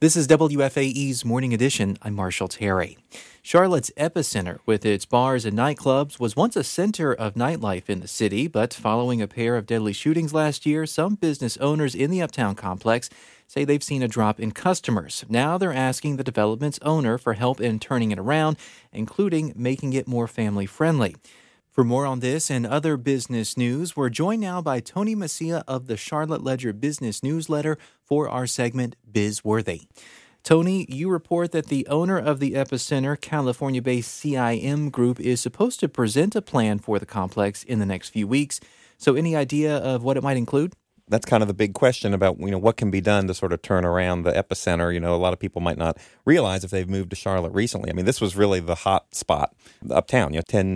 This is WFAE's Morning Edition. I'm Marshall Terry. Charlotte's epicenter, with its bars and nightclubs, was once a center of nightlife in the city, but following a pair of deadly shootings last year, some business owners in the Uptown complex say they've seen a drop in customers. Now they're asking the development's owner for help in turning it around, including making it more family-friendly. For more on this and other business news, we're joined now by Tony Macia of the Charlotte Ledger Business Newsletter for our segment BizWorthy. Tony, you report that the owner of the epicenter, California-based CIM Group, is supposed to present a plan for the complex in the next few weeks. So any idea of what it might include? That's kind of the big question about, what can be done to sort of turn around the epicenter. A lot of people might not realize if they've moved to Charlotte recently. I mean, this was really the hot spot, Uptown.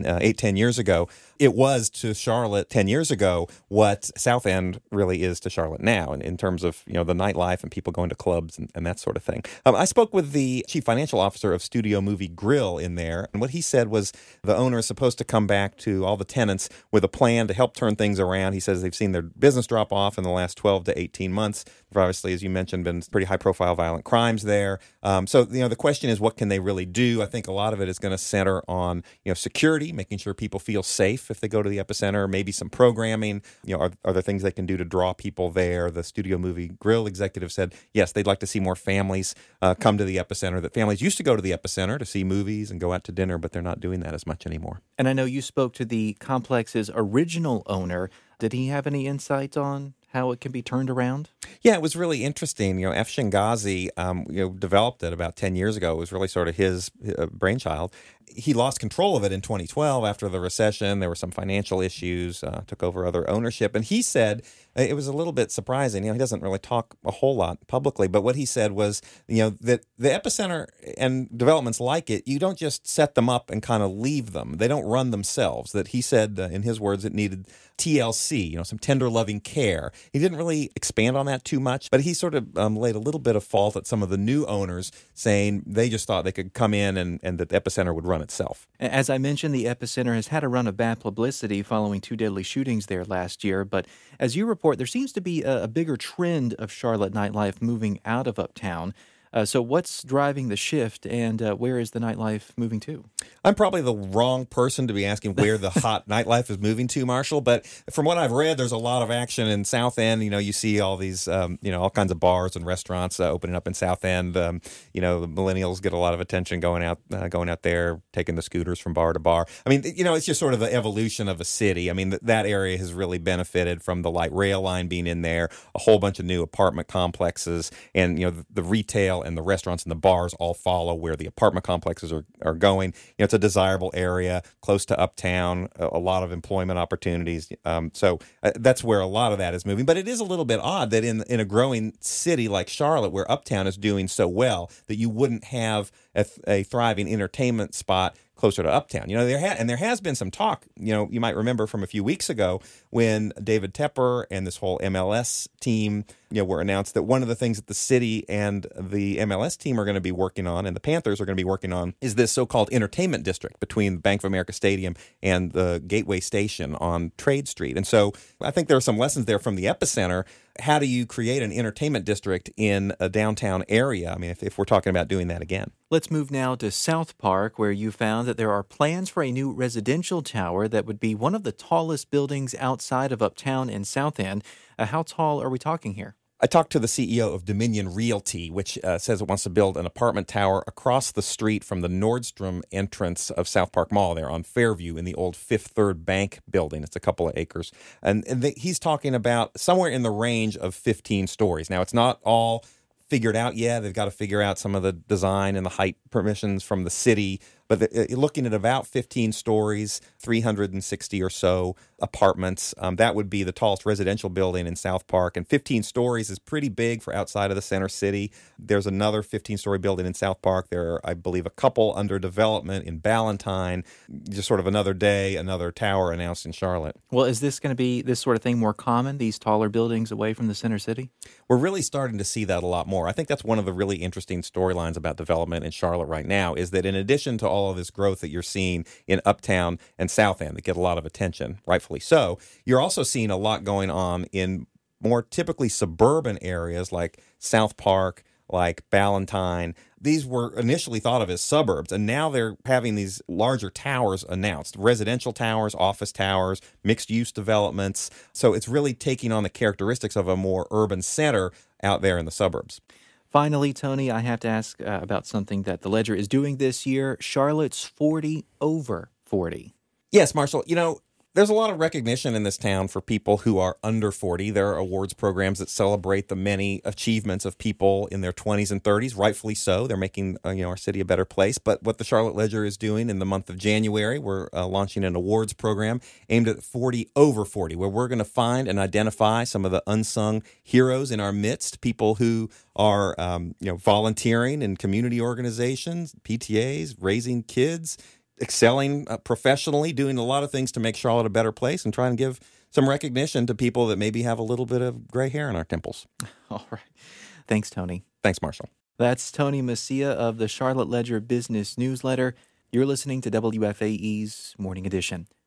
10 years ago, it was to Charlotte 10 years ago what South End really is to Charlotte now in terms of, the nightlife and people going to clubs and that sort of thing. I spoke with the chief financial officer of Studio Movie Grill in there, and what he said was the owner is supposed to come back to all the tenants with a plan to help turn things around. He says they've seen their business drop off in the last 12 to 18 months. There obviously, as you mentioned, been pretty high-profile violent crimes there. So the question is, what can they really do? I think a lot of it is going to center on, security, making sure people feel safe if they go to the epicenter, maybe some programming. Are there things they can do to draw people there? The Studio Movie Grill executive said, yes, they'd like to see more families come to the epicenter, that families used to go to the epicenter to see movies and go out to dinner, but they're not doing that as much anymore. And I know you spoke to the complex's original owner. Did he have any insight on how it can be turned around? Yeah, it was really interesting. Efshin Ghazi, developed it about 10 years ago. It was really sort of his brainchild. He lost control of it in 2012 after the recession. There were some financial issues, took over other ownership. And he said it was a little bit surprising. He doesn't really talk a whole lot publicly, but what he said was, that the epicenter and developments like it, you don't just set them up and kind of leave them. They don't run themselves. That he said, in his words, it needed TLC, some tender loving care. He didn't really expand on that too much, but he sort of laid a little bit of fault at some of the new owners, saying they just thought they could come in and that the epicenter would run itself. As I mentioned, the epicenter has had a run of bad publicity following two deadly shootings there last year, but as you report, there seems to be a bigger trend of Charlotte nightlife moving out of Uptown. So what's driving the shift, and where is the nightlife moving to? I'm probably the wrong person to be asking where the hot nightlife is moving to, Marshall, but from what I've read, there's a lot of action in South End. You see all these, all kinds of bars and restaurants opening up in South End. The millennials get a lot of attention going out there, taking the scooters from bar to bar. I mean, it's just sort of the evolution of a city. I mean, that area has really benefited from the light rail line being in there, a whole bunch of new apartment complexes, and, the retail and the restaurants and the bars all follow where the apartment complexes are going. It's a desirable area, close to Uptown, a lot of employment opportunities. So that's where a lot of that is moving. But it is a little bit odd that in a growing city like Charlotte, where Uptown is doing so well, that you wouldn't have a thriving entertainment spot closer to Uptown. There has been some talk, you might remember from a few weeks ago when David Tepper and this whole MLS team, were announced that one of the things that the city and the MLS team are going to be working on, and the Panthers are going to be working on, is this so-called entertainment district between Bank of America Stadium and the Gateway Station on Trade Street. And so I think there are some lessons there from the epicenter. How do you create an entertainment district in a downtown area? I mean, if we're talking about doing that again. Let's move now to South Park, where you found that there are plans for a new residential tower that would be one of the tallest buildings outside of Uptown and South End. How tall are we talking here? I talked to the CEO of Dominion Realty, which says it wants to build an apartment tower across the street from the Nordstrom entrance of South Park Mall there on Fairview in the old Fifth Third Bank building. It's a couple of acres. And he's talking about somewhere in the range of 15 stories. Now, it's not all figured out yet. They've got to figure out some of the design and the height permissions from the city. But looking at about 15 stories, 360 or so apartments, that would be the tallest residential building in South Park. And 15 stories is pretty big for outside of the center city. There's another 15-story building in South Park. There are, I believe, a couple under development in Ballantyne. Just sort of another day, another tower announced in Charlotte. Well, is this going to be this sort of thing more common, these taller buildings away from the center city? We're really starting to see that a lot more. I think that's one of the really interesting storylines about development in Charlotte right now, is that in addition to all of this growth that you're seeing in Uptown and South End that get a lot of attention, rightfully so, you're also seeing a lot going on in more typically suburban areas like South Park, like Ballantyne. These were initially thought of as suburbs, and now they're having these larger towers announced, residential towers, office towers, mixed-use developments. So it's really taking on the characteristics of a more urban center out there in the suburbs. Finally, Tony, I have to ask about something that the Ledger is doing this year. Charlotte's 40 over 40. Yes, Marshall. There's a lot of recognition in this town for people who are under 40. There are awards programs that celebrate the many achievements of people in their 20s and 30s, rightfully so. They're making our city a better place. But what the Charlotte Ledger is doing in the month of January, we're launching an awards program aimed at 40 over 40, where we're going to find and identify some of the unsung heroes in our midst, people who are volunteering in community organizations, PTAs, raising kids, excelling professionally, doing a lot of things to make Charlotte a better place, and trying to give some recognition to people that maybe have a little bit of gray hair in our temples. All right. Thanks, Tony. Thanks, Marshall. That's Tony Messia of the Charlotte Ledger Business Newsletter. You're listening to WFAE's Morning Edition.